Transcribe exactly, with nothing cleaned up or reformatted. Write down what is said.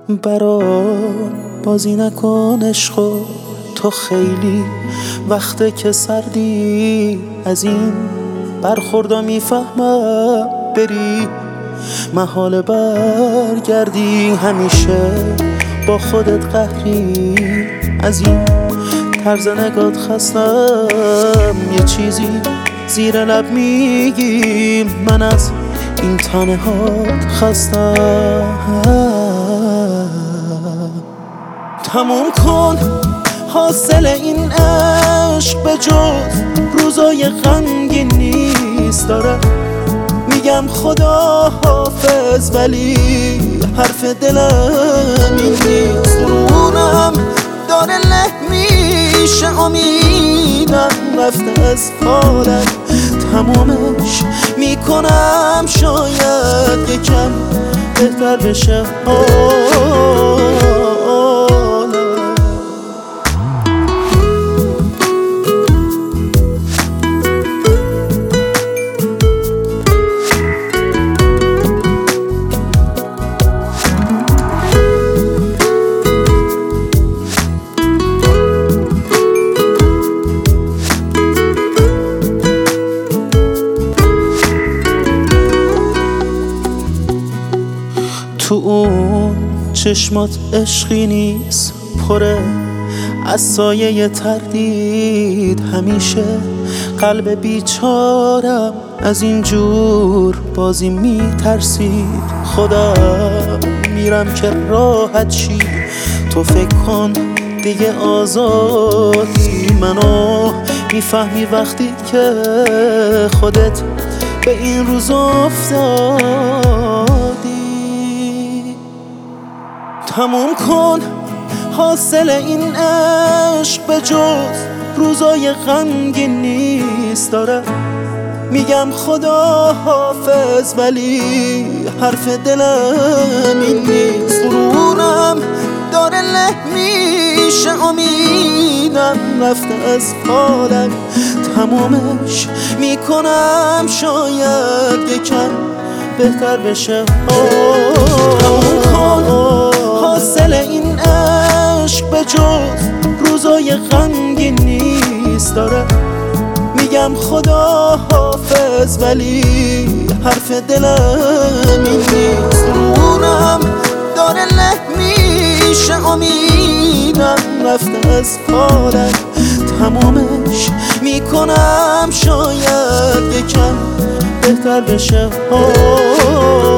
برام بازی نکن عشقو، تو خیلی وقته که سردی. از این برخوردا میفهمم بری محال برگردی. همیشه با خودت قهری، از این طرز نگات خستم. یه چیزی زیر لب میگی، من از این تنهات خستم. تموم کن حاصل این عشق، به جز روزای غمگین نیست. داره میگم خدا حافظ، ولی حرف دلم این نیست. قرونم داره له میشه، امیدم رفته از حالم. تمومش میکنم شاید یکم بهتر بشه حالم. تو اون چشمات عشقی نیست، پره از سایه تردید. همیشه قلب بیچارم از اینجور بازی میترسید. خدا میرم که راحت شی، تو فکر کن دیگه آزادی. منو میفهمی وقتی که خودت به این روز افتادی. تموم کن حاصل این عشق، به جز روزای غمگین نیست. داره میگم خدا حافظ، ولی حرف دلم این نیست. غرورم داره له میشه، امیدم رفته از حالم. تمامش میکنم شاید یکم بهتر بشه. تموم کن حاصل این عشق، به جز روزای غمگین نیست. داره میگم خدا حافظ، ولی حرف دلم این نیست. قرونم داره له میشه، امیدم رفته از حالم. تمامش میکنم شاید یکم بهتر بشه.